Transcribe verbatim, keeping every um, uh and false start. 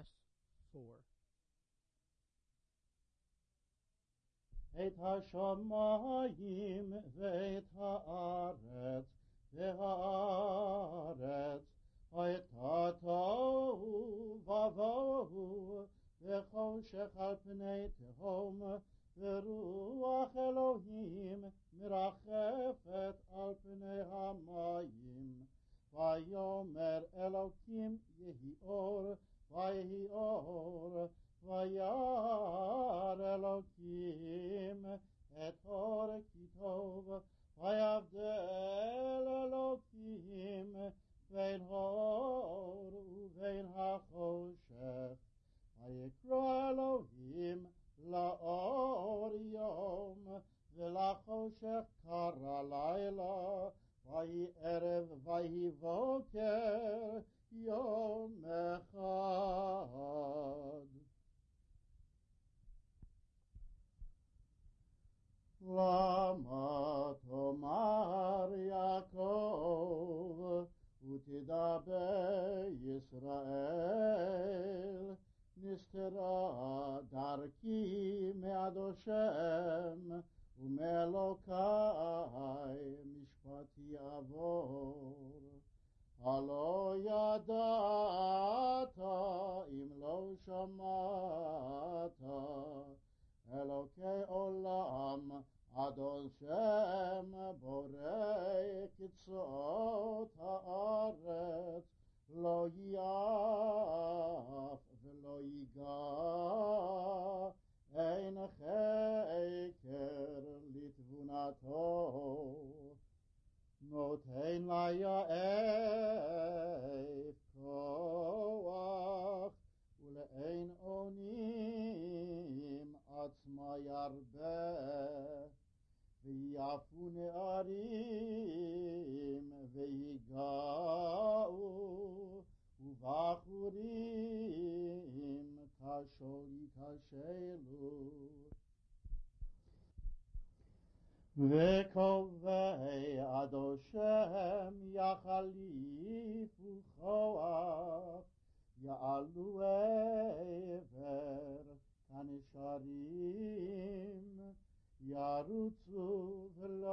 S four. את השמיים ואת הארץ והארץ הייתה תוהו ובוהו וחושך על פני תהום ורוח אלוהים מרחפת על פני המים. ויאמר אלוקים יהי אור, ויהי אור. וירא אלוקים את אור כי טוב, ויבדל אלוקים בין האור ובין החושך. ויקרא אלוהים לאור יום, ולחושך קרא לילה, ויהי ערב ויהי בוקר יום אחד. למה תאמר יעקב ותדבר ישראל, נסתרה דרכי מעד השם, ומאלוקי משפטי עבור. הלא ידעת אם לא שמעת, אלוקי עולם אדון שם בורא קצות הארץ, לא יף ולא ייגע, אין חקר לתבונתו. נותן ליעף כוח, ולאין אונים עצמה ירבה. ויעפו נערים ויגעו, ובחורים כשול ייכשלו. וקובע עד השם יחליפו כוח, יעלו עבר כנשרים, ירוצו ולא